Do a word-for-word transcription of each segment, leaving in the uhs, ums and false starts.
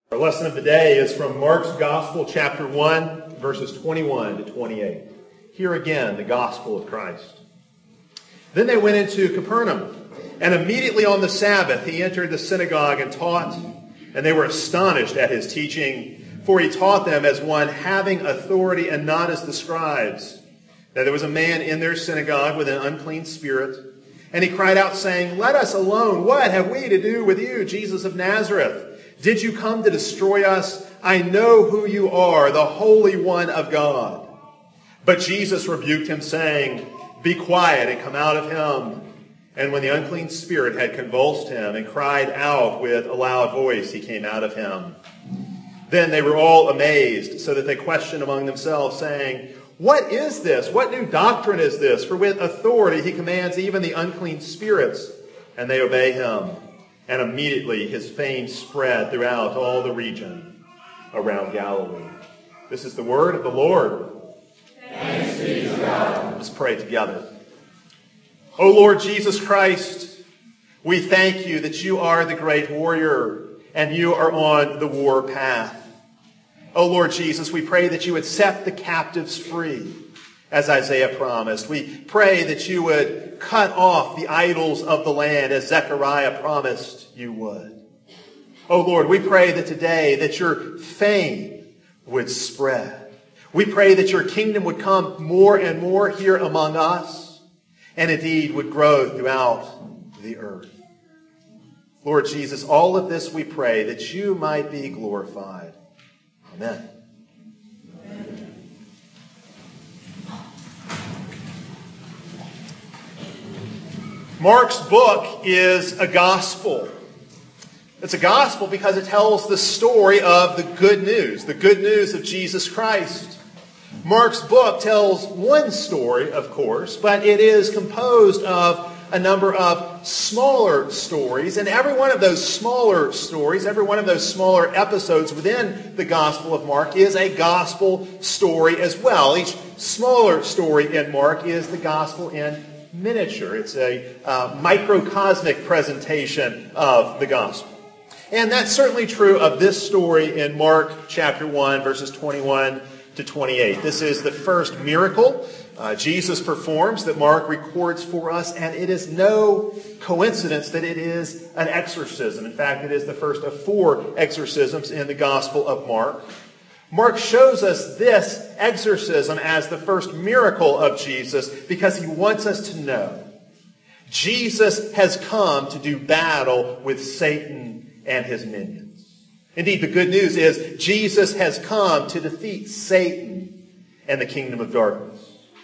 Our lesson of the day is from Mark's Gospel, chapter one, verses twenty-one to twenty-eight. Hear again the gospel of Christ. Then they went into Capernaum, and immediately on the Sabbath he entered the synagogue and taught, and they were astonished at his teaching, for he taught them as one having authority and not as the scribes. Now there was a man in their synagogue with an unclean spirit, and he cried out, saying, "Let us alone. What have we to do with you, Jesus of Nazareth? Did you come to destroy us? I know who you are, the Holy One of God." But Jesus rebuked him, saying, "Be quiet and come out of him." And when the unclean spirit had convulsed him and cried out with a loud voice, he came out of him. Then they were all amazed, so that they questioned among themselves, saying, "What is this? What new doctrine is this? For with authority he commands even the unclean spirits, and they obey him." And immediately his fame spread throughout all the region around Galilee. This is the word of the Lord. Thanks be to God. Let's pray together. O Lord Jesus Christ, we thank you that you are the great warrior and you are on the war path. O Lord Jesus, we pray that you would set the captives free, as Isaiah promised. We pray that you would cut off the idols of the land, as Zechariah promised you would. O Lord, we pray that today that your fame would spread. We pray that your kingdom would come more and more here among us, and indeed would grow throughout the earth. Lord Jesus, all of this we pray that you might be glorified. Amen. Mark's book is a gospel. It's a gospel because it tells the story of the good news, the good news of Jesus Christ. Mark's book tells one story, of course, but it is composed of a number of smaller stories. And every one of those smaller stories, every one of those smaller episodes within the Gospel of Mark is a gospel story as well. Each smaller story in Mark is the gospel in miniature. It's a uh, microcosmic presentation of the gospel. And that's certainly true of this story in Mark chapter one, verses twenty-one to twenty-eight. This is the first miracle uh, Jesus performs that Mark records for us, and it is no coincidence that it is an exorcism. In fact, it is the first of four exorcisms in the Gospel of Mark. Mark shows us this exorcism as the first miracle of Jesus because he wants us to know Jesus has come to do battle with Satan and his minions. Indeed, the good news is Jesus has come to defeat Satan and the kingdom of darkness.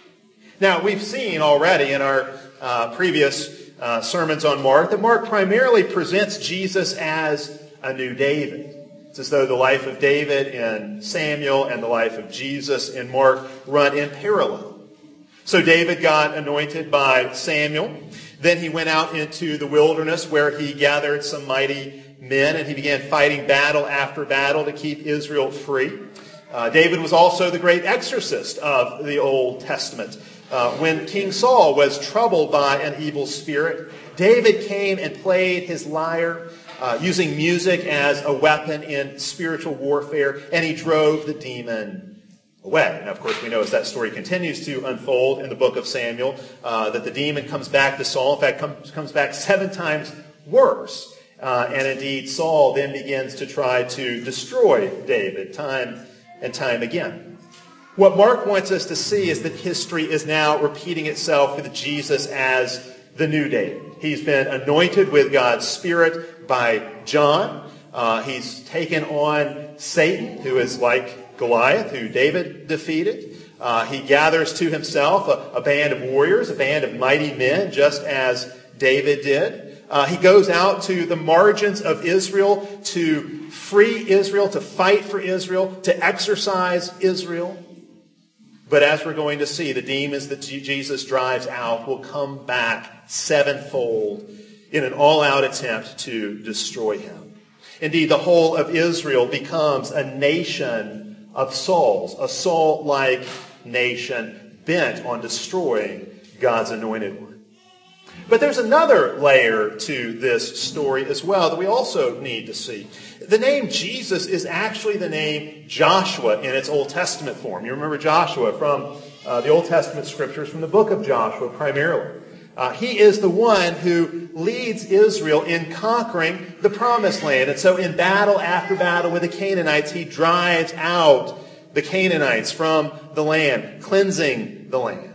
Now, we've seen already in our uh, previous uh, sermons on Mark that Mark primarily presents Jesus as a new David. It's as though the life of David in Samuel and the life of Jesus in Mark run in parallel. So David got anointed by Samuel. Then he went out into the wilderness where he gathered some mighty men and he began fighting battle after battle to keep Israel free. Uh, David was also the great exorcist of the Old Testament. Uh, when King Saul was troubled by an evil spirit, David came and played his lyre, Uh, using music as a weapon in spiritual warfare, and he drove the demon away. And of course, we know as that story continues to unfold in the book of Samuel, uh, that the demon comes back to Saul. In fact, comes, comes back seven times worse. Uh, and indeed, Saul then begins to try to destroy David time and time again. What Mark wants us to see is that history is now repeating itself with Jesus as the new David. He's been anointed with God's Spirit by John. Uh, he's taken on Satan, who is like Goliath, who David defeated. Uh, he gathers to himself a, a band of warriors, a band of mighty men, just as David did. Uh, he goes out to the margins of Israel to free Israel, to fight for Israel, to exorcise Israel. But as we're going to see, the demons that Jesus drives out will come back sevenfold in an all-out attempt to destroy him. Indeed, the whole of Israel becomes a nation of Sauls, a Saul-like nation bent on destroying God's anointed one. But there's another layer to this story as well that we also need to see. The name Jesus is actually the name Joshua in its Old Testament form. You remember Joshua from uh, the Old Testament scriptures, from the book of Joshua primarily. Uh, he is the one who leads Israel in conquering the Promised Land. And so in battle after battle with the Canaanites, he drives out the Canaanites from the land, cleansing the land.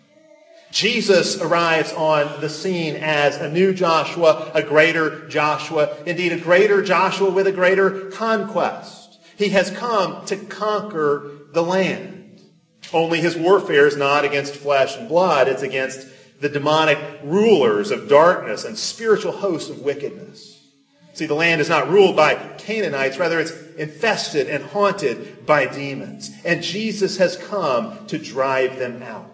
Jesus arrives on the scene as a new Joshua, a greater Joshua, indeed a greater Joshua with a greater conquest. He has come to conquer the land. Only his warfare is not against flesh and blood, it's against the demonic rulers of darkness and spiritual hosts of wickedness. See, the land is not ruled by Canaanites, rather it's infested and haunted by demons. And Jesus has come to drive them out.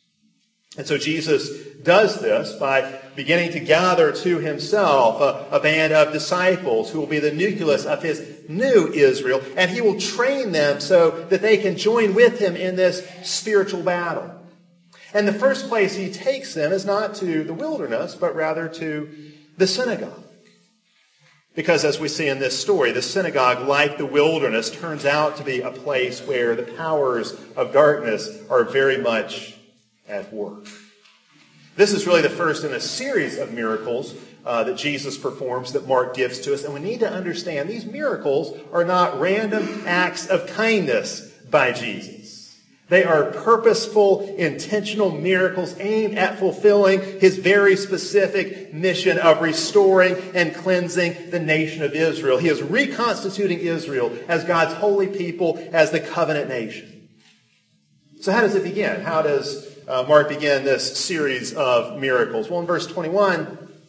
And so Jesus does this by beginning to gather to himself a, a band of disciples who will be the nucleus of his new Israel. And he will train them so that they can join with him in this spiritual battle. And the first place he takes them is not to the wilderness, but rather to the synagogue. Because as we see in this story, the synagogue, like the wilderness, turns out to be a place where the powers of darkness are very much at work. This is really the first in a series of miracles uh, that Jesus performs that Mark gives to us. And we need to understand these miracles are not random acts of kindness by Jesus. They are purposeful, intentional miracles aimed at fulfilling his very specific mission of restoring and cleansing the nation of Israel. He is reconstituting Israel as God's holy people, as the covenant nation. So how does it begin? How does Uh, Mark began this series of miracles? Well, in verse twenty-one,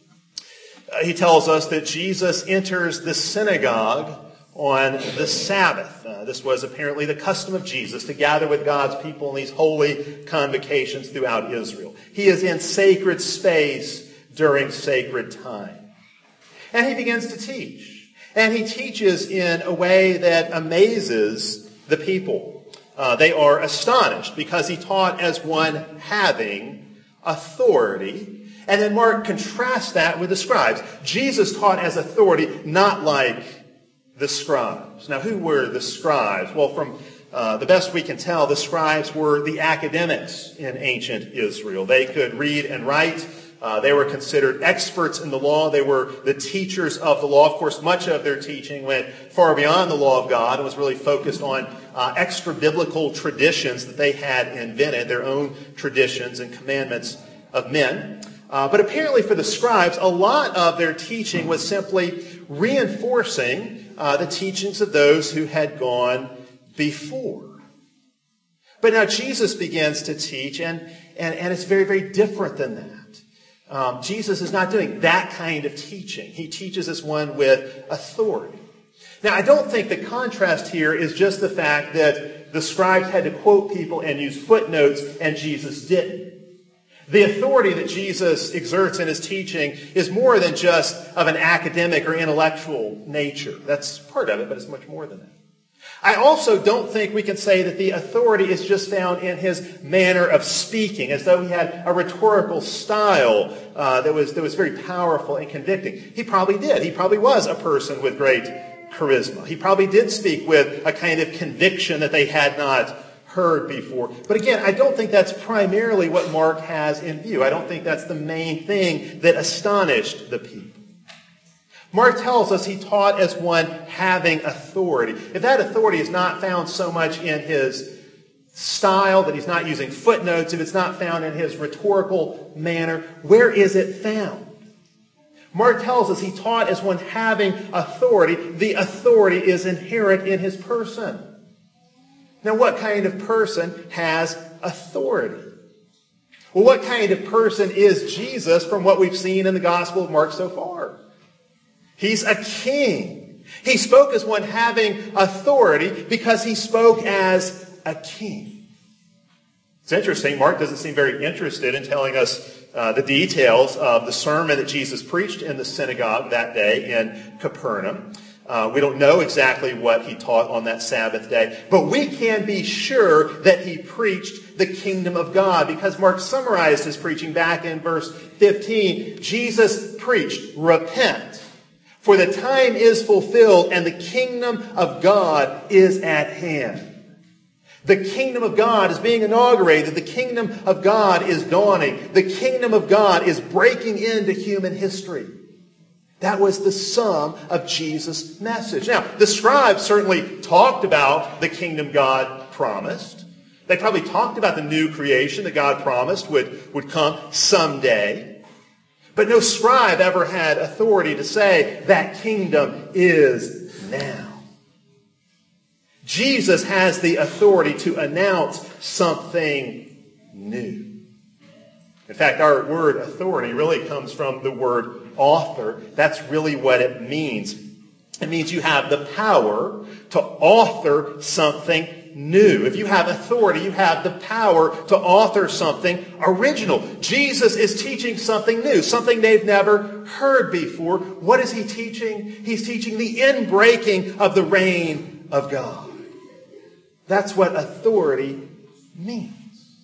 uh, he tells us that Jesus enters the synagogue on the Sabbath. Uh, this was apparently the custom of Jesus to gather with God's people in these holy convocations throughout Israel. He is in sacred space during sacred time. And he begins to teach. And he teaches in a way that amazes the people. Uh, they are astonished because he taught as one having authority. And then Mark contrasts that with the scribes. Jesus taught as authority, not like the scribes. Now, who were the scribes? Well, from uh, the best we can tell, the scribes were the academics in ancient Israel. They could read and write. Uh, they were considered experts in the law. They were the teachers of the law. Of course, much of their teaching went far beyond the law of God and was really focused on uh, extra-biblical traditions that they had invented, their own traditions and commandments of men. Uh, but apparently for the scribes, a lot of their teaching was simply reinforcing uh, the teachings of those who had gone before. But now Jesus begins to teach, and, and, and it's very, very different than that. Um, Jesus is not doing that kind of teaching. He teaches as one with authority. Now, I don't think the contrast here is just the fact that the scribes had to quote people and use footnotes and Jesus didn't. The authority that Jesus exerts in his teaching is more than just of an academic or intellectual nature. That's part of it, but it's much more than that. I also don't think we can say that the authority is just found in his manner of speaking, as though he had a rhetorical style uh, that was that was very powerful and convicting. He probably did. He probably was a person with great charisma. He probably did speak with a kind of conviction that they had not heard before. But again, I don't think that's primarily what Mark has in view. I don't think that's the main thing that astonished the people. Mark tells us he taught as one having authority. If that authority is not found so much in his style, that he's not using footnotes, if it's not found in his rhetorical manner, where is it found? Mark tells us he taught as one having authority. The authority is inherent in his person. Now, what kind of person has authority? Well, what kind of person is Jesus from what we've seen in the Gospel of Mark so far? He's a king. He spoke as one having authority because he spoke as a king. It's interesting. Mark doesn't seem very interested in telling us uh, the details of the sermon that Jesus preached in the synagogue that day in Capernaum. Uh, we don't know exactly what he taught on that Sabbath day, but we can be sure that he preached the kingdom of God. Because Mark summarized his preaching back in verse fifteen. Jesus preached, repent, for the time is fulfilled and the kingdom of God is at hand. The kingdom of God is being inaugurated. The kingdom of God is dawning. The kingdom of God is breaking into human history. That was the sum of Jesus' message. Now, the scribes certainly talked about the kingdom God promised. They probably talked about the new creation that God promised would, would come someday. But no scribe ever had authority to say that kingdom is now. Jesus has the authority to announce something new. In fact, our word authority really comes from the word author. That's really what it means. It means you have the power to author something new. If you have authority, you have the power to author something original. Jesus is teaching something new, something they've never heard before. What is he teaching? He's teaching the inbreaking of the reign of God. That's what authority means.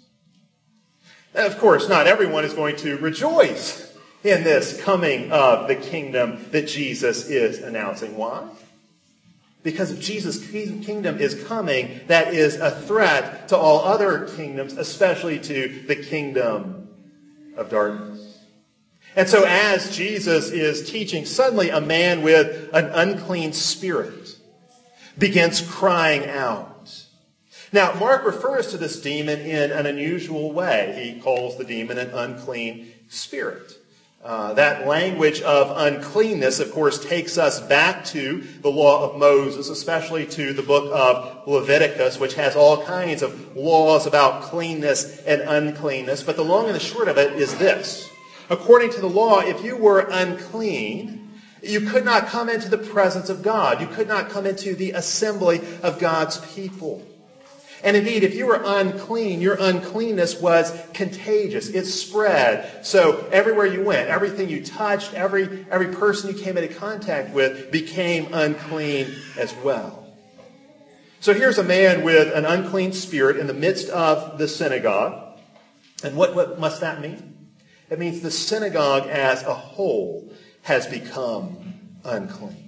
And of course, not everyone is going to rejoice in this coming of the kingdom that Jesus is announcing. Why? Because if Jesus' kingdom is coming, that is a threat to all other kingdoms, especially to the kingdom of darkness. And so as Jesus is teaching, suddenly a man with an unclean spirit begins crying out. Now, Mark refers to this demon in an unusual way. He calls the demon an unclean spirit. Uh, that language of uncleanness, of course, takes us back to the law of Moses, especially to the book of Leviticus, which has all kinds of laws about cleanness and uncleanness. But the long and the short of it is this. According to the law, if you were unclean, you could not come into the presence of God. You could not come into the assembly of God's people. And indeed, if you were unclean, your uncleanness was contagious. It spread. So everywhere you went, everything you touched, every, every person you came into contact with became unclean as well. So here's a man with an unclean spirit in the midst of the synagogue. And what, what must that mean? It means the synagogue as a whole has become unclean.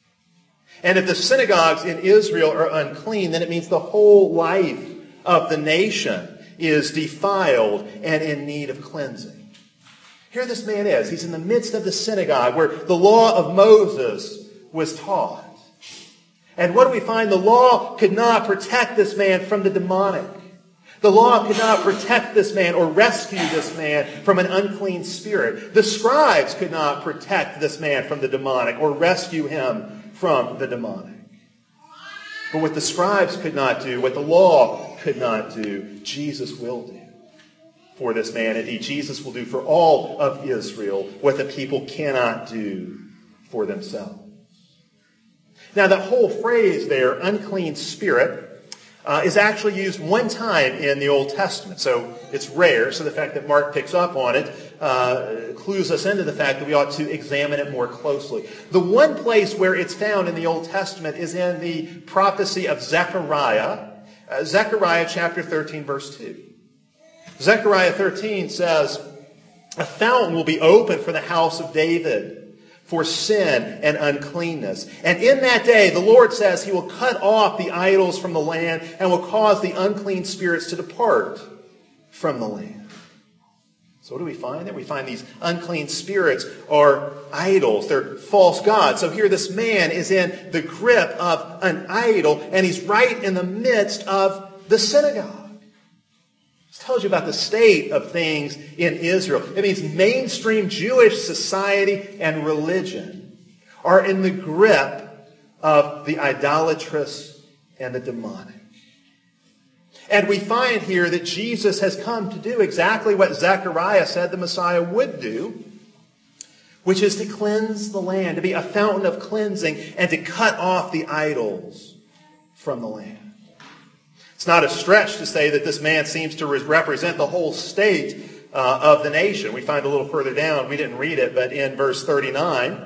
And if the synagogues in Israel are unclean, then it means the whole life of the nation is defiled and in need of cleansing. Here this man is. He's in the midst of the synagogue where the law of Moses was taught. And what do we find? The law could not protect this man from the demonic. The law could not protect this man or rescue this man from an unclean spirit. The scribes could not protect this man from the demonic or rescue him from the demonic. But what the scribes could not do, what the law could not do, Jesus will do for this man. Indeed, Jesus will do for all of Israel what the people cannot do for themselves. Now, that whole phrase there, unclean spirit, Uh, is actually used one time in the Old Testament. So it's rare. So the fact that Mark picks up on it uh, clues us into the fact that we ought to examine it more closely. The one place where it's found in the Old Testament is in the prophecy of Zechariah. Uh, Zechariah chapter thirteen, verse two. Zechariah thirteen says, "A fountain will be opened for the house of David, for sin and uncleanness. And in that day, the Lord says he will cut off the idols from the land and will cause the unclean spirits to depart from the land." So what do we find there? We find these unclean spirits are idols. They're false gods. So here this man is in the grip of an idol, and he's right in the midst of the synagogue. This tells you about the state of things in Israel. It means mainstream Jewish society and religion are in the grip of the idolatrous and the demonic. And we find here that Jesus has come to do exactly what Zechariah said the Messiah would do, which is to cleanse the land, to be a fountain of cleansing, and to cut off the idols from the land. It's not a stretch to say that this man seems to represent the whole state uh, of the nation. We find a little further down, we didn't read it, but in verse thirty-nine,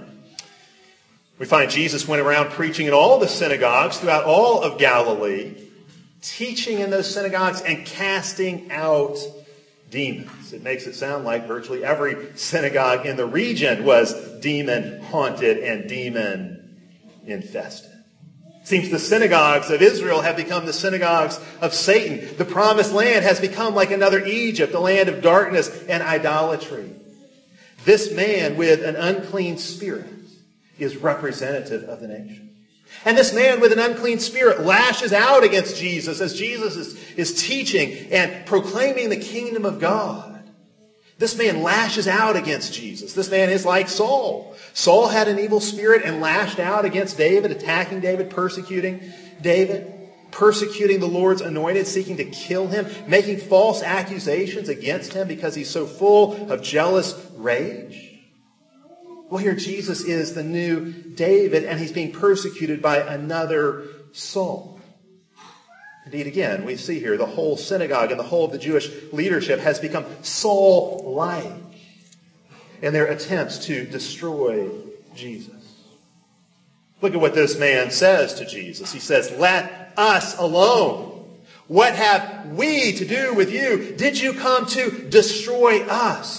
we find Jesus went around preaching in all the synagogues throughout all of Galilee, teaching in those synagogues and casting out demons. It makes it sound like virtually every synagogue in the region was demon-haunted and demon-infested. It seems the synagogues of Israel have become the synagogues of Satan. The promised land has become like another Egypt, a land of darkness and idolatry. This man with an unclean spirit is representative of the nation. And this man with an unclean spirit lashes out against Jesus as Jesus is, is teaching and proclaiming the kingdom of God. This man lashes out against Jesus. This man is like Saul. Saul had an evil spirit and lashed out against David, attacking David, persecuting David, persecuting the Lord's anointed, seeking to kill him, making false accusations against him because he's so full of jealous rage. Well, here Jesus is the new David, and he's being persecuted by another Saul. Indeed, again, we see here the whole synagogue and the whole of the Jewish leadership has become Saul-like in their attempts to destroy Jesus. Look at what this man says to Jesus. He says, "Let us alone. What have we to do with you? Did you come to destroy us?"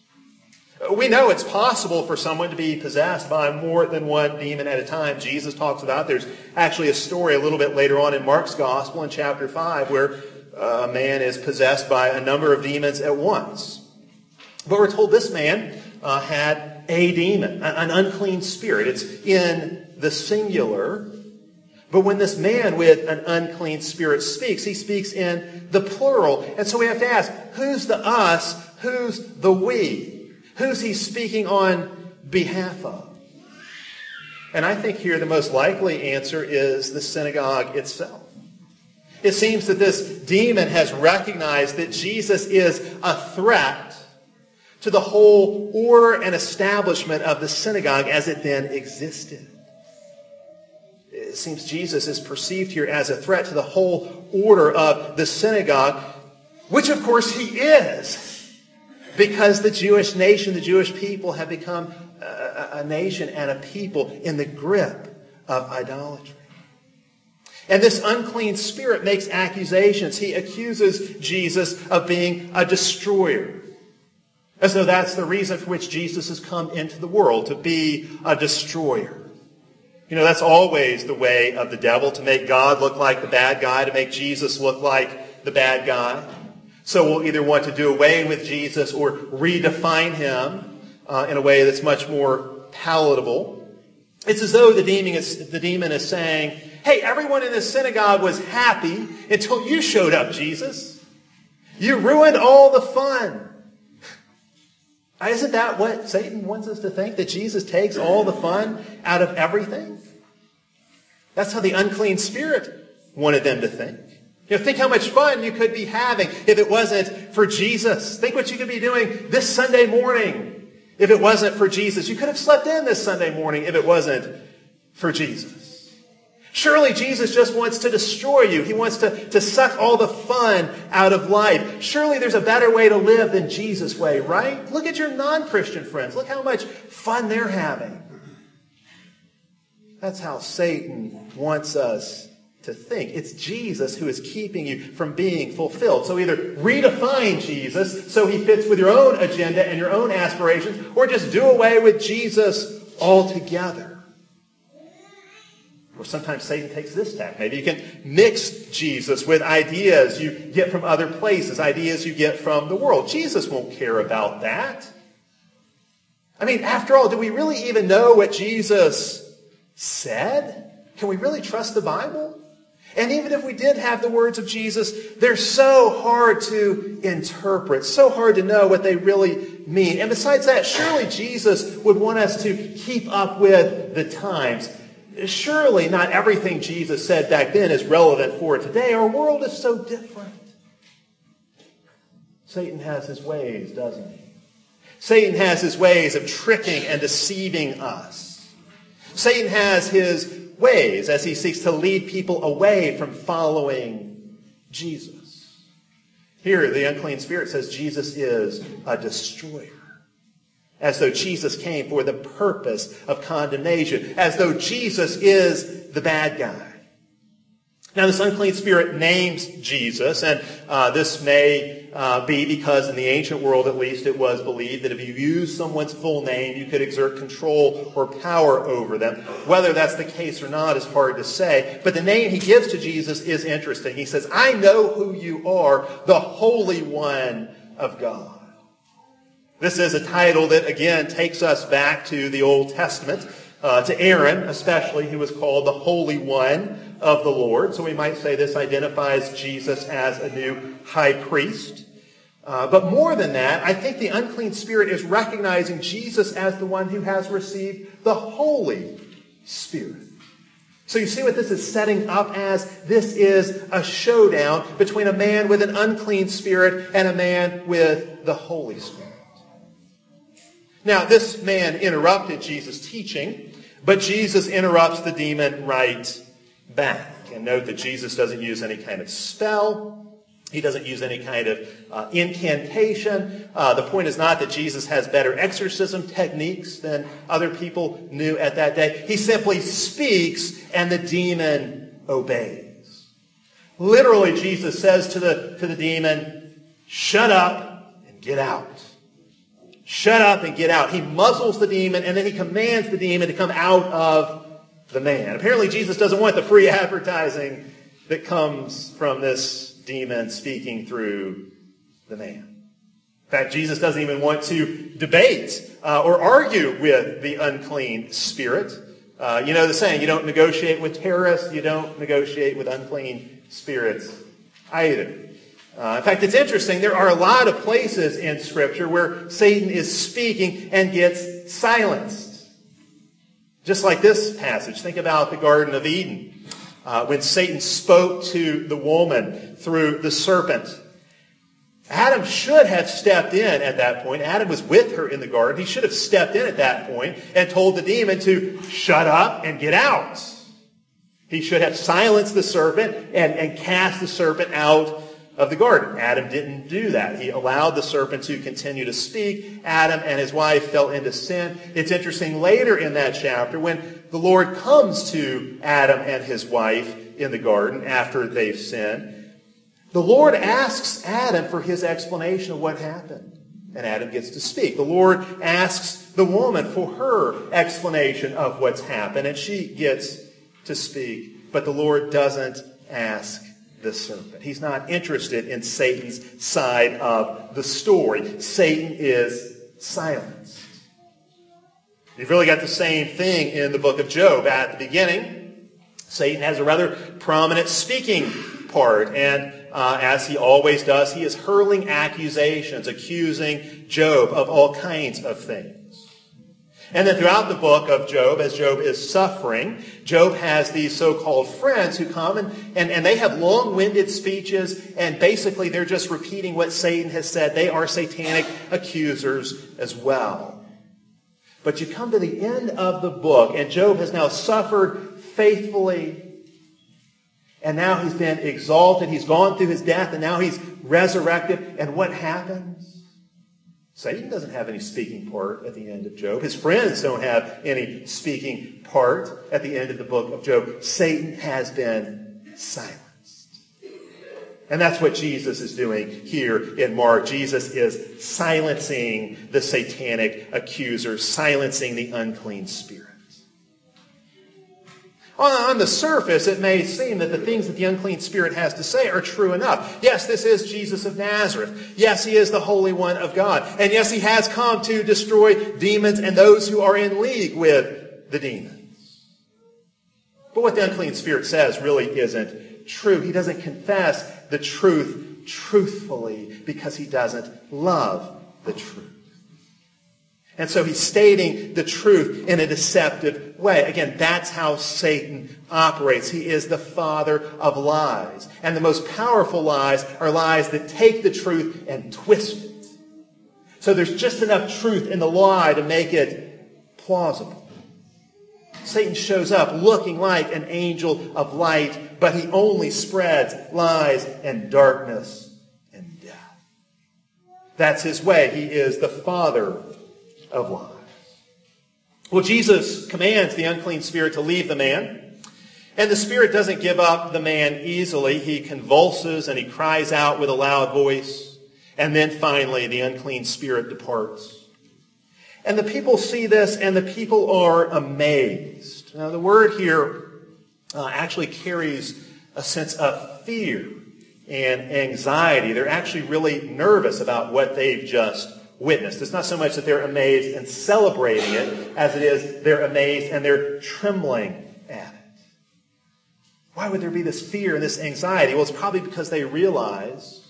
We know it's possible for someone to be possessed by more than one demon at a time. Jesus talks about, there's actually a story a little bit later on in Mark's Gospel in chapter five where a man is possessed by a number of demons at once. But we're told this man uh, had a demon, an unclean spirit. It's in the singular. But when this man with an unclean spirit speaks, he speaks in the plural. And so we have to ask, who's the us? Who's the we? Who's he speaking on behalf of? And I think here the most likely answer is the synagogue itself. It seems that this demon has recognized that Jesus is a threat to the whole order and establishment of the synagogue as it then existed. It seems Jesus is perceived here as a threat to the whole order of the synagogue, which of course he is. Because the Jewish nation, the Jewish people have become a, a nation and a people in the grip of idolatry. And this unclean spirit makes accusations. He accuses Jesus of being a destroyer. As though that's the reason for which Jesus has come into the world, to be a destroyer. You know, that's always the way of the devil, to make God look like the bad guy, to make Jesus look like the bad guy. So we'll either want to do away with Jesus or redefine him uh, in a way that's much more palatable. It's as though the demon is, the demon is saying, hey, everyone in this synagogue was happy until you showed up, Jesus. You ruined all the fun. Isn't that what Satan wants us to think? That Jesus takes all the fun out of everything? That's how the unclean spirit wanted them to think. You know, think how much fun you could be having if it wasn't for Jesus. Think what you could be doing this Sunday morning if it wasn't for Jesus. You could have slept in this Sunday morning if it wasn't for Jesus. Surely Jesus just wants to destroy you. He wants to, to suck all the fun out of life. Surely there's a better way to live than Jesus' way, right? Look at your non-Christian friends. Look how much fun they're having. That's how Satan wants us to think. It's Jesus who is keeping you from being fulfilled. So either redefine Jesus so he fits with your own agenda and your own aspirations, or just do away with Jesus altogether. Or sometimes Satan takes this tack. Maybe you can mix Jesus with ideas you get from other places, ideas you get from the world. Jesus won't care about that. I mean, after all, do we really even know what Jesus said? Can we really trust the Bible? And even if we did have the words of Jesus, they're so hard to interpret, so hard to know what they really mean. And besides that, surely Jesus would want us to keep up with the times. Surely not everything Jesus said back then is relevant for today. Our world is so different. Satan has his ways, doesn't he? Satan has his ways of tricking and deceiving us. Satan has his ways as he seeks to lead people away from following Jesus. Here, the unclean spirit says Jesus is a destroyer. As though Jesus came for the purpose of condemnation. As though Jesus is the bad guy. Now, this unclean spirit names Jesus, and uh, this may uh, be because in the ancient world, at least, it was believed that if you used someone's full name, you could exert control or power over them. Whether that's the case or not is hard to say, but the name he gives to Jesus is interesting. He says, I know who you are, the Holy One of God. This is a title that, again, takes us back to the Old Testament, uh, to Aaron especially, who was called the Holy One of the Lord. So we might say this identifies Jesus as a new high priest. Uh, but more than that, I think the unclean spirit is recognizing Jesus as the one who has received the Holy Spirit. So you see what this is setting up as? This is a showdown between a man with an unclean spirit and a man with the Holy Spirit. Now, this man interrupted Jesus' teaching, but Jesus interrupts the demon right back. And note that Jesus doesn't use any kind of spell. He doesn't use any kind of uh, incantation. Uh, the point is not that Jesus has better exorcism techniques than other people knew at that day. He simply speaks and the demon obeys. Literally, Jesus says to the, to the demon, shut up and get out. Shut up and get out. He muzzles the demon and then he commands the demon to come out of the man. Apparently Jesus doesn't want the free advertising that comes from this demon speaking through the man. In fact, Jesus doesn't even want to debate uh, or argue with the unclean spirit. Uh, you know the saying, you don't negotiate with terrorists, you don't negotiate with unclean spirits either. Uh, in fact, it's interesting, there are a lot of places in Scripture where Satan is speaking and gets silenced. Just like this passage. Think about the Garden of Eden. Uh, when Satan spoke to the woman through the serpent. Adam should have stepped in at that point. Adam was with her in the garden. He should have stepped in at that point and told the demon to shut up and get out. He should have silenced the serpent and, and cast the serpent out of the garden. Adam didn't do that. He allowed the serpent to continue to speak. Adam and his wife fell into sin. It's interesting later in that chapter when the Lord comes to Adam and his wife in the garden after they've sinned, the Lord asks Adam for his explanation of what happened. And Adam gets to speak. The Lord asks the woman for her explanation of what's happened. And she gets to speak. But the Lord doesn't ask the serpent. He's not interested in Satan's side of the story. Satan is silenced. You've really got the same thing in the book of Job. At the beginning, Satan has a rather prominent speaking part. And uh, as he always does, he is hurling accusations, accusing Job of all kinds of things. And then throughout the book of Job, as Job is suffering, Job has these so-called friends who come and, and, and they have long-winded speeches, and basically they're just repeating what Satan has said. They are satanic accusers as well. But you come to the end of the book, and Job has now suffered faithfully, and now he's been exalted. He's gone through his death, and now he's resurrected. And what happens? Satan doesn't have any speaking part at the end of Job. His friends don't have any speaking part at the end of the book of Job. Satan has been silenced. And that's what Jesus is doing here in Mark. Jesus is silencing the satanic accuser, silencing the unclean spirit. On the surface, it may seem that the things that the unclean spirit has to say are true enough. Yes, this is Jesus of Nazareth. Yes, he is the Holy One of God. And yes, he has come to destroy demons and those who are in league with the demons. But what the unclean spirit says really isn't true. He doesn't confess the truth truthfully because he doesn't love the truth. And so he's stating the truth in a deceptive way. Again, that's how Satan operates. He is the father of lies. And the most powerful lies are lies that take the truth and twist it. So there's just enough truth in the lie to make it plausible. Satan shows up looking like an angel of light, but he only spreads lies and darkness and death. That's his way. He is the father of lies. Well, Jesus commands the unclean spirit to leave the man. And the spirit doesn't give up the man easily. He convulses and he cries out with a loud voice. And then finally, the unclean spirit departs. And the people see this, and the people are amazed. Now, the word here uh, actually carries a sense of fear and anxiety. They're actually really nervous about what they've just witnessed. It's not so much that they're amazed and celebrating it, as it is they're amazed and they're trembling at it. Why would there be this fear and this anxiety? Well, it's probably because they realize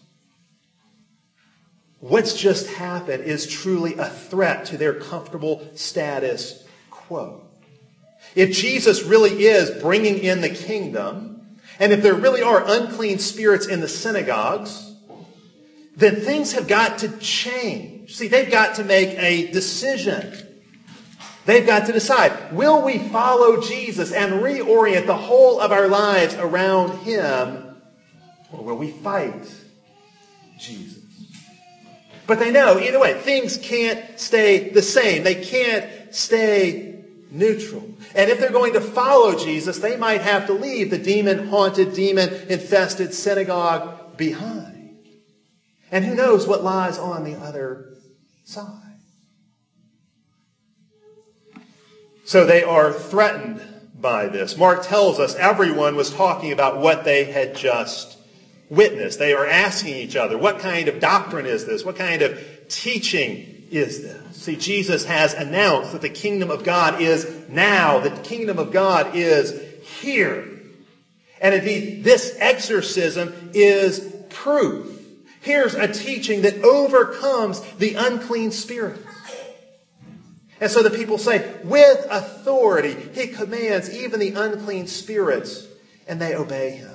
what's just happened is truly a threat to their comfortable status quo. If Jesus really is bringing in the kingdom, and if there really are unclean spirits in the synagogues, then things have got to change. See, they've got to make a decision. They've got to decide, will we follow Jesus and reorient the whole of our lives around him, or will we fight Jesus? But they know, either way, things can't stay the same. They can't stay neutral. And if they're going to follow Jesus, they might have to leave the demon-haunted, demon-infested synagogue behind. And who knows what lies on the other side. So they are threatened by this. Mark tells us everyone was talking about what they had just witnessed. They are asking each other, what kind of doctrine is this? What kind of teaching is this? See, Jesus has announced that the kingdom of God is now. The kingdom of God is here. And indeed, this exorcism is proof. Here's a teaching that overcomes the unclean spirits. And so the people say, with authority, he commands even the unclean spirits, and they obey him.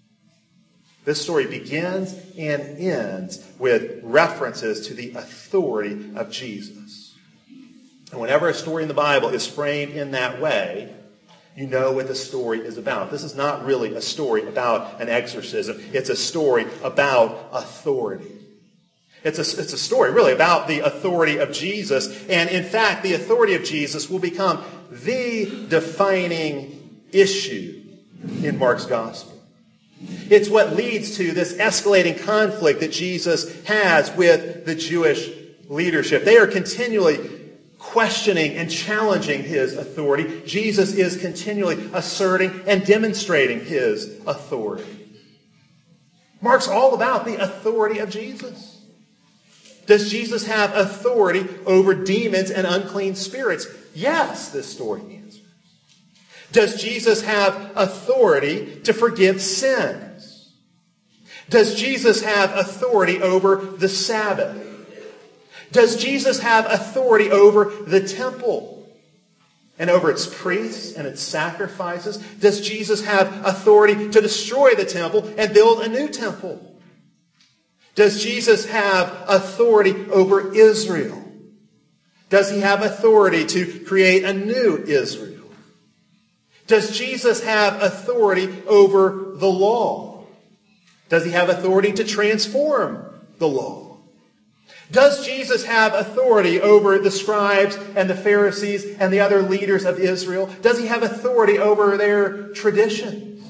This story begins and ends with references to the authority of Jesus. And whenever a story in the Bible is framed in that way, you know what the story is about. This is not really a story about an exorcism. It's a story about authority. It's a, it's a story really about the authority of Jesus. And in fact, the authority of Jesus will become the defining issue in Mark's gospel. It's what leads to this escalating conflict that Jesus has with the Jewish leadership. They are continually questioning and challenging his authority. Jesus is continually asserting and demonstrating his authority. Mark's all about the authority of Jesus. Does Jesus have authority over demons and unclean spirits? Yes, this story answers. Does Jesus have authority to forgive sins? Does Jesus have authority over the Sabbath? Does Jesus have authority over the temple and over its priests and its sacrifices? Does Jesus have authority to destroy the temple and build a new temple? Does Jesus have authority over Israel? Does he have authority to create a new Israel? Does Jesus have authority over the law? Does he have authority to transform the law? Does Jesus have authority over the scribes and the Pharisees and the other leaders of Israel? Does he have authority over their traditions?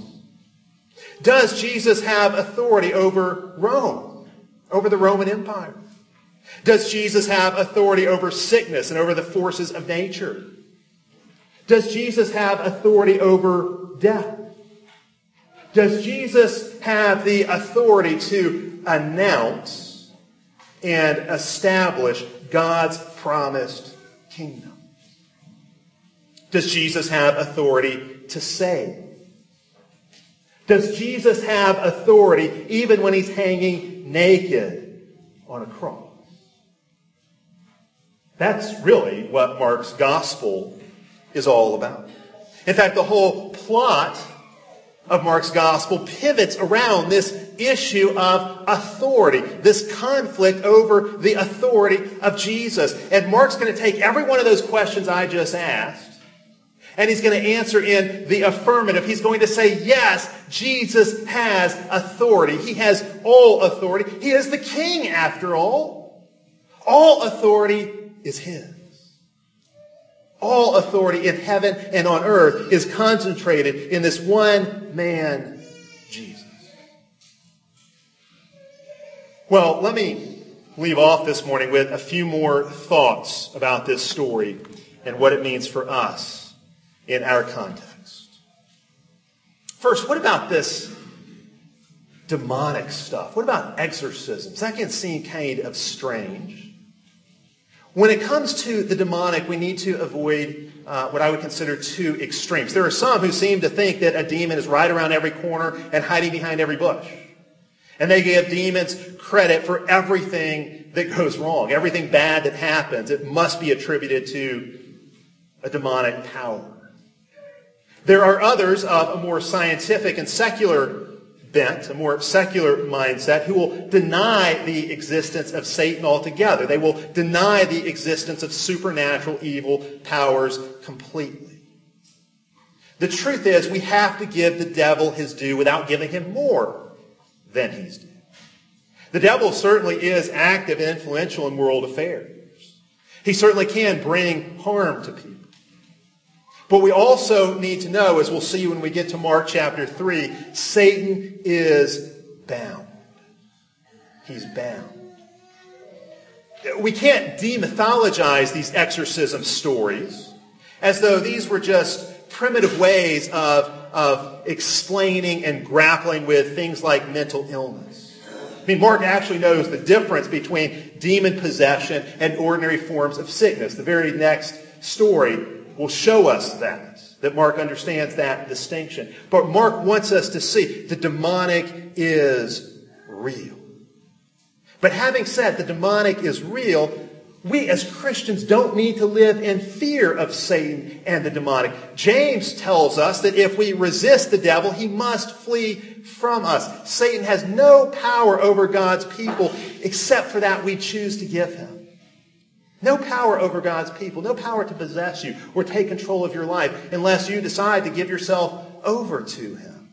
Does Jesus have authority over Rome? Over the Roman Empire? Does Jesus have authority over sickness and over the forces of nature? Does Jesus have authority over death? Does Jesus have the authority to announce and establish God's promised kingdom? Does Jesus have authority to save? Does Jesus have authority even when he's hanging naked on a cross? That's really what Mark's gospel is all about. In fact, the whole plot of Mark's gospel pivots around this issue of authority, this conflict over the authority of Jesus. And Mark's going to take every one of those questions I just asked, and he's going to answer in the affirmative. He's going to say, yes, Jesus has authority. He has all authority. He is the king, after all. All authority is his. All authority in heaven and on earth is concentrated in this one man, Jesus. Well, let me leave off this morning with a few more thoughts about this story and what it means for us in our context. First, what about this demonic stuff? What about exorcisms? That can seem kind of strange. When it comes to the demonic, we need to avoid uh, what I would consider two extremes. There are some who seem to think that a demon is right around every corner and hiding behind every bush. And they give demons credit for everything that goes wrong, everything bad that happens. It must be attributed to a demonic power. There are others of a more scientific and secular bent, a more secular mindset, who will deny the existence of Satan altogether. They will deny the existence of supernatural evil powers completely. The truth is, we have to give the devil his due without giving him more than he's due. The devil certainly is active and influential in world affairs. He certainly can bring harm to people. But we also need to know, as we'll see when we get to Mark chapter three, Satan is bound. He's bound. We can't demythologize these exorcism stories as though these were just primitive ways of, of explaining and grappling with things like mental illness. I mean, Mark actually knows the difference between demon possession and ordinary forms of sickness. The very next story will show us that, that Mark understands that distinction. But Mark wants us to see the demonic is real. But having said the demonic is real, we as Christians don't need to live in fear of Satan and the demonic. James tells us that if we resist the devil, he must flee from us. Satan has no power over God's people except for that we choose to give him. No power over God's people, no power to possess you or take control of your life unless you decide to give yourself over to him.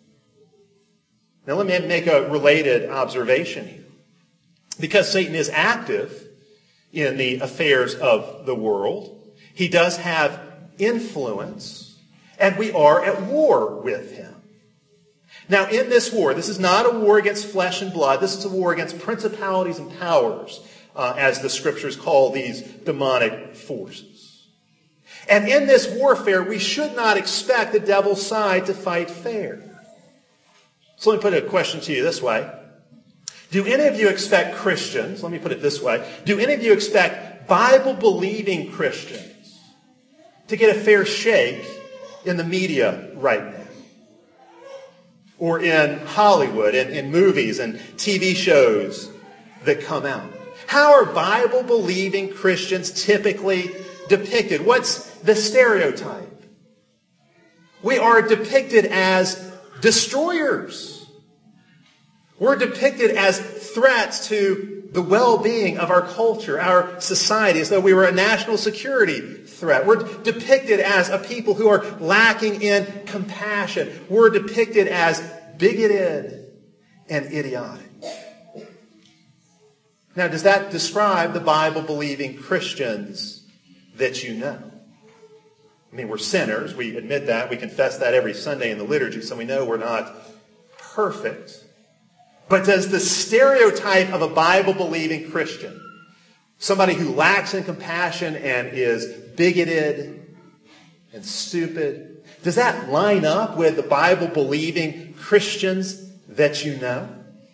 Now let me make a related observation here. Because Satan is active in the affairs of the world, he does have influence, and we are at war with him. Now in this war, this is not a war against flesh and blood, this is a war against principalities and powers, Uh, as the scriptures call these demonic forces. And in this warfare, we should not expect the devil's side to fight fair. So let me put a question to you this way. Do any of you expect Christians, let me put it this way, do any of you expect Bible-believing Christians to get a fair shake in the media right now? Or in Hollywood, in, in movies and T V shows that come out? How are Bible-believing Christians typically depicted? What's the stereotype? We are depicted as destroyers. We're depicted as threats to the well-being of our culture, our society, as though we were a national security threat. We're depicted as a people who are lacking in compassion. We're depicted as bigoted and idiotic. Now, does that describe the Bible-believing Christians that you know? I mean, we're sinners. We admit that. We confess that every Sunday in the liturgy, so we know we're not perfect. But does the stereotype of a Bible-believing Christian, somebody who lacks in compassion and is bigoted and stupid, does that line up with the Bible-believing Christians that you know?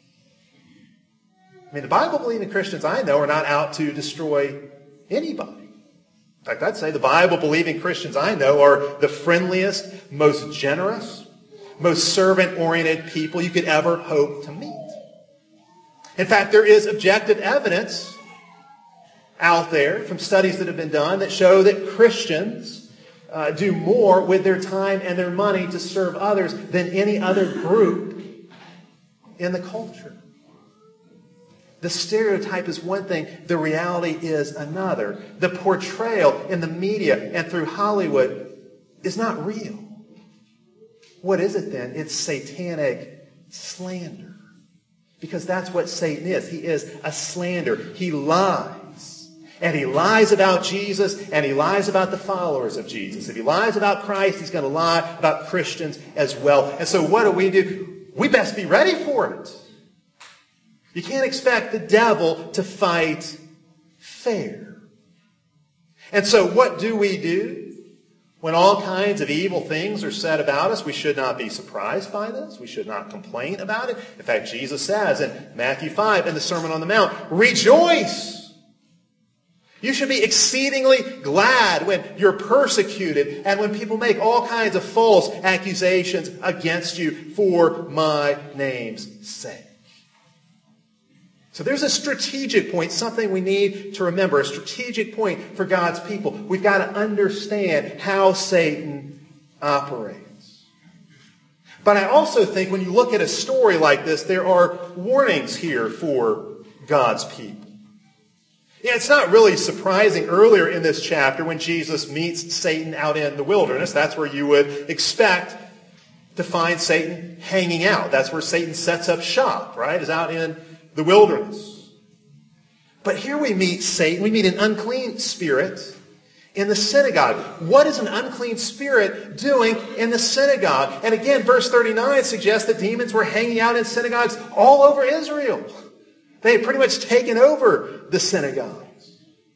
I mean, the Bible-believing Christians I know are not out to destroy anybody. In fact, I'd say the Bible-believing Christians I know are the friendliest, most generous, most servant-oriented people you could ever hope to meet. In fact, there is objective evidence out there from studies that have been done that show that Christians uh, do more with their time and their money to serve others than any other group in the culture. The stereotype is one thing, the reality is another. The portrayal in the media and through Hollywood is not real. What is it then? It's satanic slander. Because that's what Satan is. He is a slanderer. He lies. And he lies about Jesus, and he lies about the followers of Jesus. If he lies about Christ, he's going to lie about Christians as well. And so what do we do? We best be ready for it. You can't expect the devil to fight fair. And so what do we do? When all kinds of evil things are said about us, we should not be surprised by this. We should not complain about it. In fact, Jesus says in Matthew five in the Sermon on the Mount, rejoice! You should be exceedingly glad when you're persecuted and when people make all kinds of false accusations against you for my name's sake. So there's a strategic point, something we need to remember, a strategic point for God's people. We've got to understand how Satan operates. But I also think when you look at a story like this, there are warnings here for God's people. Yeah, it's not really surprising earlier in this chapter when Jesus meets Satan out in the wilderness. That's where you would expect to find Satan hanging out. That's where Satan sets up shop, right? Is out in the wilderness. But here we meet Satan. We meet an unclean spirit in the synagogue. What is an unclean spirit doing in the synagogue? And again, verse thirty-nine suggests that demons were hanging out in synagogues all over Israel. They had pretty much taken over the synagogues.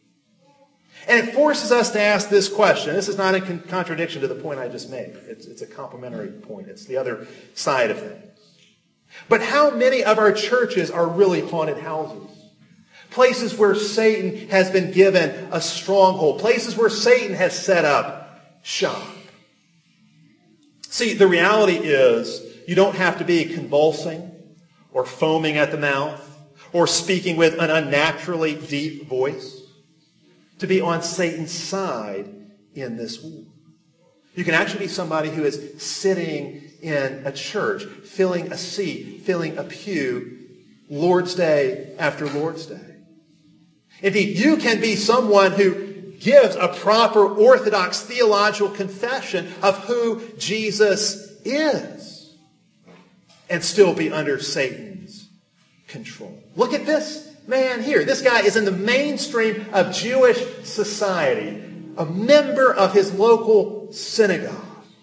And it forces us to ask this question. This is not in contradiction to the point I just made. It's, it's a complementary point. It's the other side of things. But how many of our churches are really haunted houses? Places where Satan has been given a stronghold. Places where Satan has set up shop. See, the reality is you don't have to be convulsing or foaming at the mouth or speaking with an unnaturally deep voice to be on Satan's side in this war. You can actually be somebody who is sitting in a church, filling a seat, filling a pew, Lord's Day after Lord's Day. Indeed, you can be someone who gives a proper orthodox theological confession of who Jesus is and still be under Satan's control. Look at this man here. This guy is in the mainstream of Jewish society, a member of his local synagogue.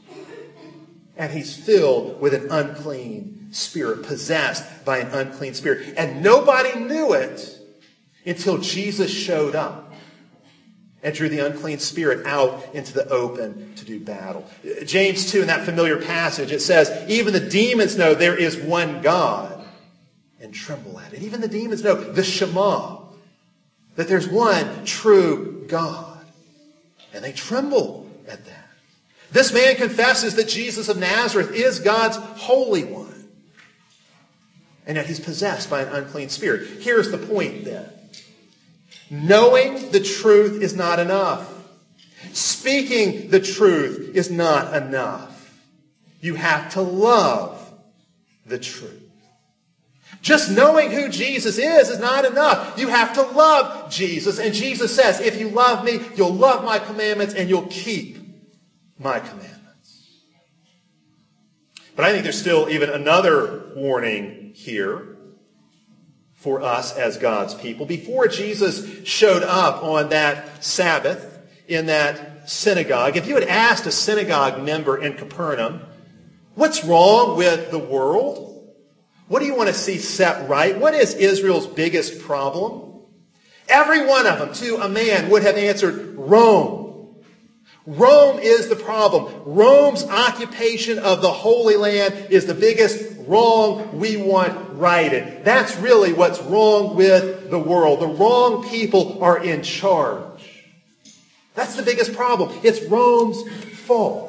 And he's filled with an unclean spirit, possessed by an unclean spirit. And nobody knew it until Jesus showed up and drew the unclean spirit out into the open to do battle. James two, in that familiar passage, it says, even the demons know there is one God and tremble at it. Even the demons know, the Shema, that there's one true God. And they tremble at that. This man confesses that Jesus of Nazareth is God's Holy One. And yet he's possessed by an unclean spirit. Here's the point then. Knowing the truth is not enough. Speaking the truth is not enough. You have to love the truth. Just knowing who Jesus is is not enough. You have to love Jesus. And Jesus says, if you love me, you'll love my commandments and you'll keep my commandments. But I think there's still even another warning here for us as God's people. Before Jesus showed up on that Sabbath in that synagogue, if you had asked a synagogue member in Capernaum, what's wrong with the world? What do you want to see set right? What is Israel's biggest problem? Every one of them, to a man, would have answered, Rome. Rome is the problem. Rome's occupation of the Holy Land is the biggest wrong we want righted. That's really what's wrong with the world. The wrong people are in charge. That's the biggest problem. It's Rome's fault.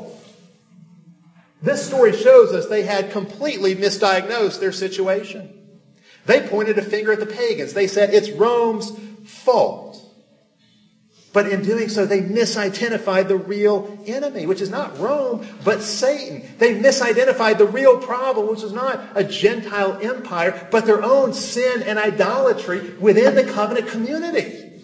This story shows us they had completely misdiagnosed their situation. They pointed a finger at the pagans. They said it's Rome's fault. But in doing so, they misidentified the real enemy, which is not Rome, but Satan. They misidentified the real problem, which is not a Gentile empire, but their own sin and idolatry within the covenant community.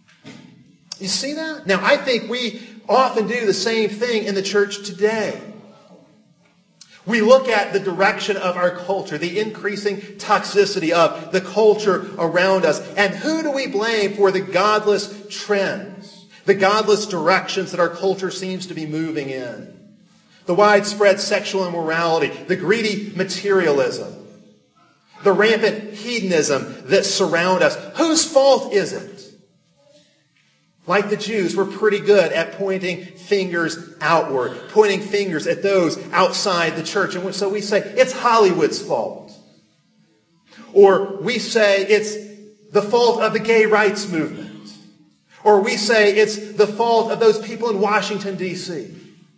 You see that? Now, I think we often do the same thing in the church today. We look at the direction of our culture, the increasing toxicity of the culture around us. And who do we blame for the godless trends, the godless directions that our culture seems to be moving in? The widespread sexual immorality, the greedy materialism, the rampant hedonism that surround us. Whose fault is it? Like the Jews, we're pretty good at pointing fingers outward, pointing fingers at those outside the church. And so we say, it's Hollywood's fault. Or we say it's the fault of the gay rights movement. Or we say it's the fault of those people in Washington, D C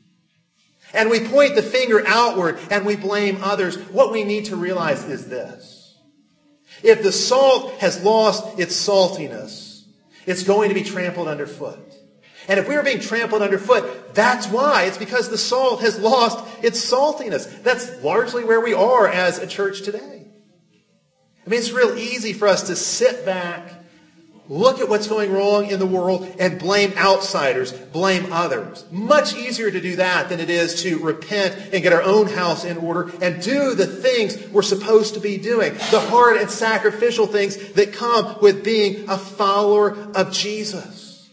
And we point the finger outward and we blame others. What we need to realize is this. If the salt has lost its saltiness, it's going to be trampled underfoot. And if we are being trampled underfoot, that's why. It's because the salt has lost its saltiness. That's largely where we are as a church today. I mean, it's real easy for us to sit back, look at what's going wrong in the world, and blame outsiders, blame others. Much easier to do that than it is to repent and get our own house in order and do the things we're supposed to be doing. The hard and sacrificial things that come with being a follower of Jesus.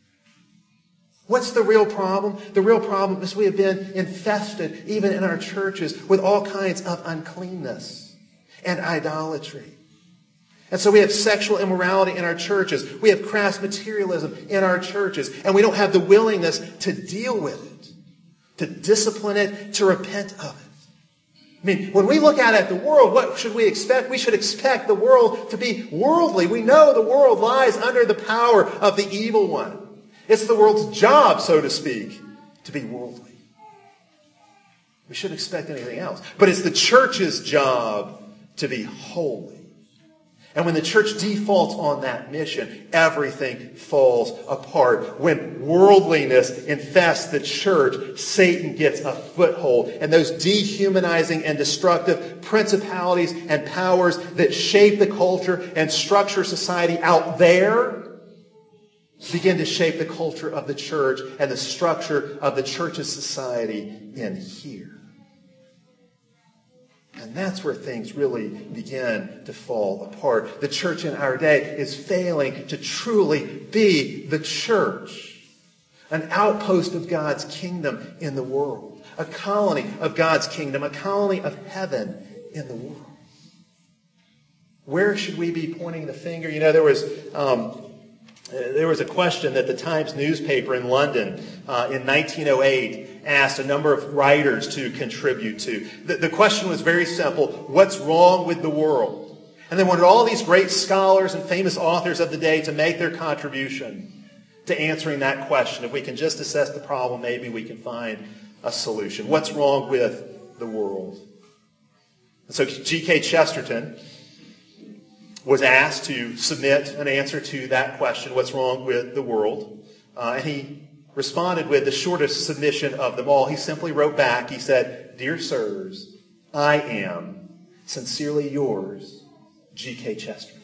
What's the real problem? The real problem is we have been infested, even in our churches, with all kinds of uncleanness and idolatry. And so we have sexual immorality in our churches. We have crass materialism in our churches. And we don't have the willingness to deal with it, to discipline it, to repent of it. I mean, when we look out at the world, what should we expect? We should expect the world to be worldly. We know the world lies under the power of the evil one. It's the world's job, so to speak, to be worldly. We shouldn't expect anything else. But it's the church's job to be holy. And when the church defaults on that mission, everything falls apart. When worldliness infests the church, Satan gets a foothold. And those dehumanizing and destructive principalities and powers that shape the culture and structure society out there begin to shape the culture of the church and the structure of the church's society in here. And that's where things really begin to fall apart. The church in our day is failing to truly be the church, an outpost of God's kingdom in the world, a colony of God's kingdom, a colony of heaven in the world. Where should we be pointing the finger? You know, there was um, there was a question that the Times newspaper in London uh, in nineteen oh eight asked a number of writers to contribute to. The, the question was very simple. What's wrong with the world? And they wanted all these great scholars and famous authors of the day to make their contribution to answering that question. If we can just assess the problem, maybe we can find a solution. What's wrong with the world? And so G K Chesterton was asked to submit an answer to that question, what's wrong with the world? Uh, and he responded with the shortest submission of them all. He simply wrote back, he said, "Dear sirs, I am sincerely yours, G K Chesterton."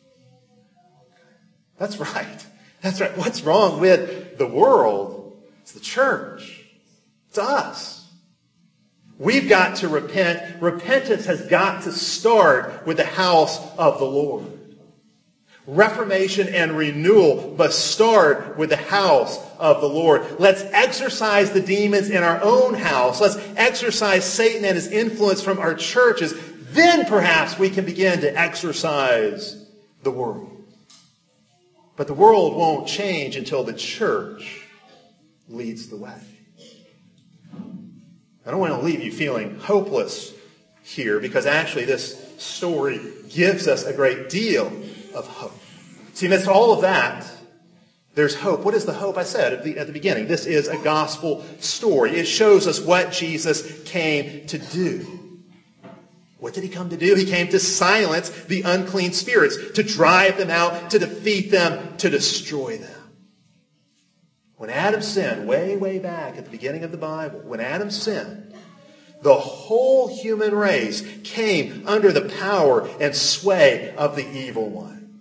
That's right. That's right. What's wrong with the world? It's the church. It's us. We've got to repent. Repentance has got to start with the house of the Lord. Reformation and renewal must start with the house of the Lord. Let's exorcise the demons in our own house. Let's exorcise Satan and his influence from our churches. Then perhaps we can begin to exorcise the world. But the world won't change until the church leads the way. I don't want to leave you feeling hopeless here, because actually this story gives us a great deal of hope. See, amidst all of that, there's hope. What is the hope? I said at the, at the beginning, this is a gospel story. It shows us what Jesus came to do. What did he come to do? He came to silence the unclean spirits, to drive them out, to defeat them, to destroy them. When Adam sinned, way, way back at the beginning of the Bible, when Adam sinned, the whole human race came under the power and sway of the evil one.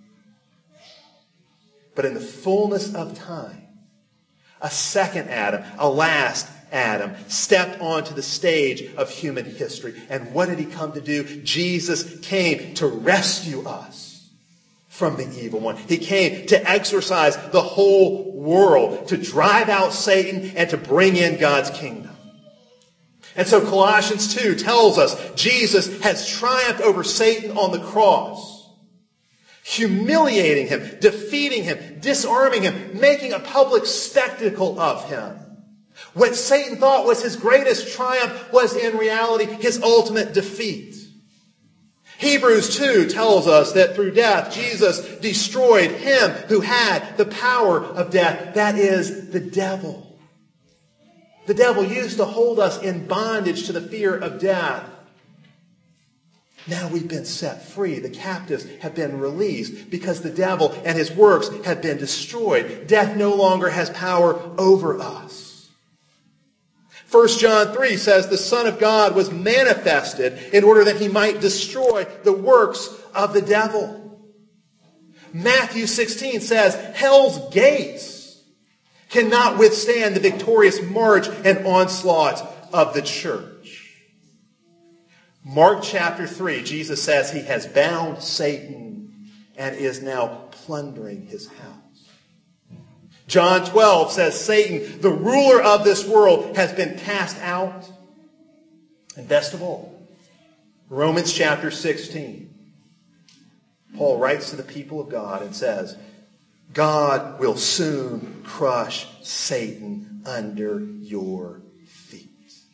But in the fullness of time, a second Adam, a last Adam, stepped onto the stage of human history. And what did he come to do? Jesus came to rescue us from the evil one. He came to exorcise the whole world, to drive out Satan and to bring in God's kingdom. And so Colossians two tells us Jesus has triumphed over Satan on the cross, humiliating him, defeating him, disarming him, making a public spectacle of him. What Satan thought was his greatest triumph was in reality his ultimate defeat. Hebrews two tells us that through death, Jesus destroyed him who had the power of death. That is the devil. The devil used to hold us in bondage to the fear of death. Now we've been set free. The captives have been released because the devil and his works have been destroyed. Death no longer has power over us. First John three says the Son of God was manifested in order that he might destroy the works of the devil. Matthew sixteen says hell's gates cannot withstand the victorious march and onslaught of the church. Mark chapter three, Jesus says he has bound Satan and is now plundering his house. John twelve says Satan, the ruler of this world, has been cast out. And best of all, Romans chapter sixteen, Paul writes to the people of God and says, God will soon crush Satan under your feet.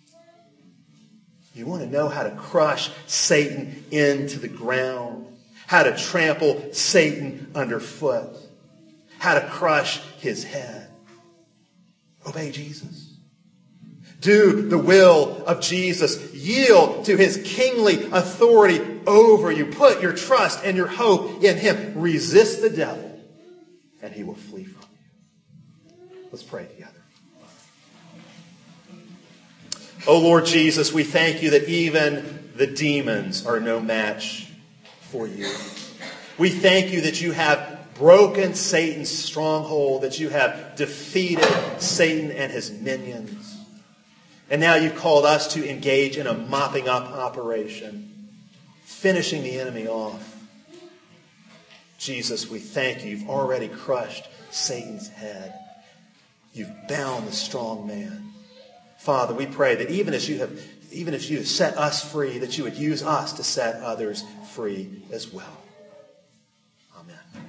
You want to know how to crush Satan into the ground, how to trample Satan underfoot, how to crush his head. Obey Jesus. Do the will of Jesus. Yield to his kingly authority over you. Put your trust and your hope in him. Resist the devil, and he will flee from you. Let's pray together. Oh Lord Jesus, we thank you that even the demons are no match for you. We thank you that you have broken Satan's stronghold, that you have defeated Satan and his minions. And now you've called us to engage in a mopping up operation, finishing the enemy off. Jesus, we thank you. You've already crushed Satan's head. You've bound the strong man. Father, we pray that even as you have, even if you have set us free, that you would use us to set others free as well. Amen.